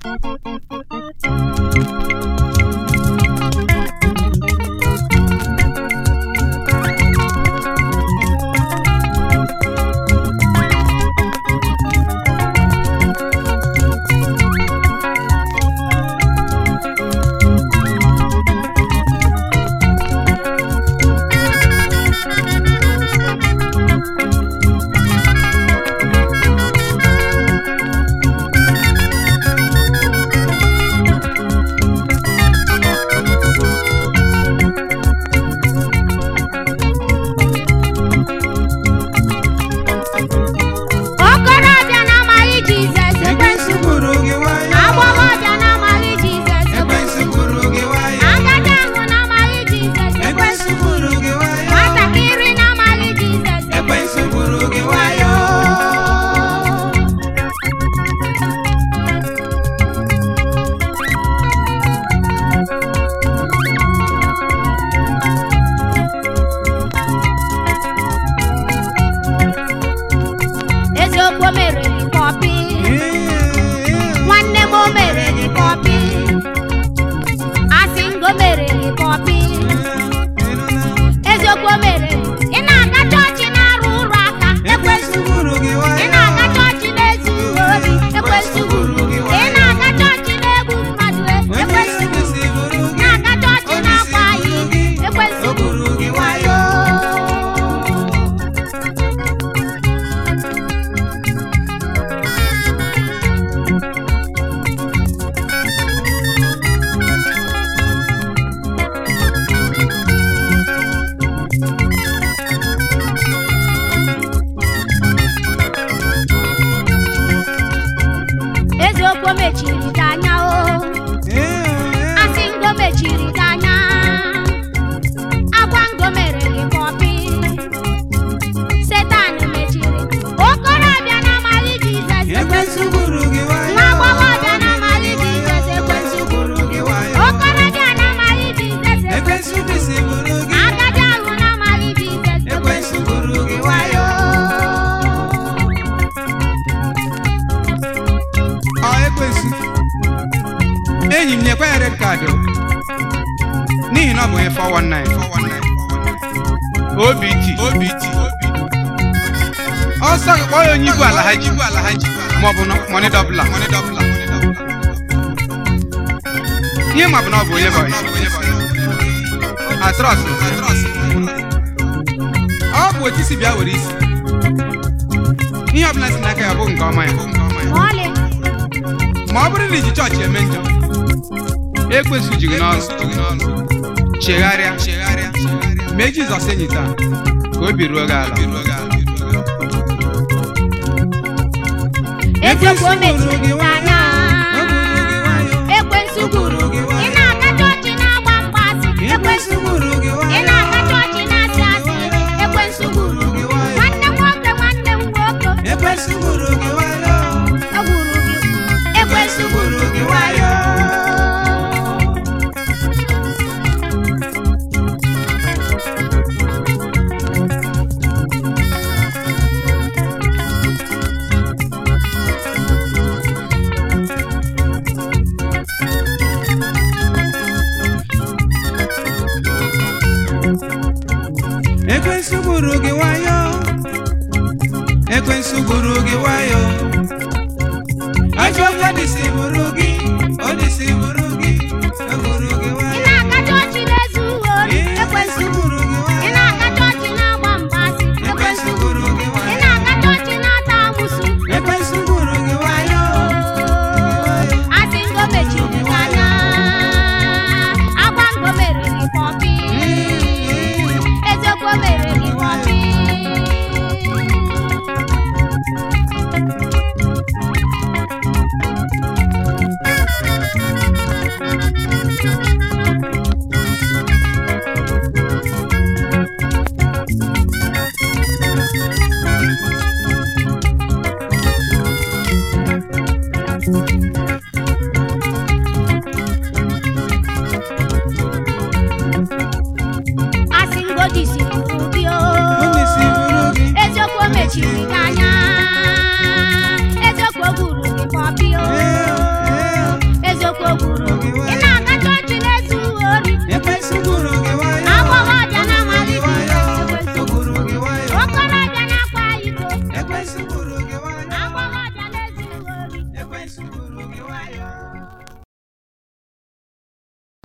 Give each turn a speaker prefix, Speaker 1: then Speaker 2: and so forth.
Speaker 1: enyi m nyekwa red card n'ihi na ọ bụ 419 OBT ọsọ gị kpọọ ya onye ibu ala ha ji ma ọ bụ money doubler ihe ma bụ na ọ bụ onye bụ atros ọ bụ otu isi bịa were isi ihe ọbụla si n'aka ya bụ nke ọma ya ma ọ bụrụ na iji chọọchị eme njọ ekwesị ji gị n'ọrụ chegharịa mee Jizọs enyi taa ka obi ruo gị ala
Speaker 2: eziokwu o mechiri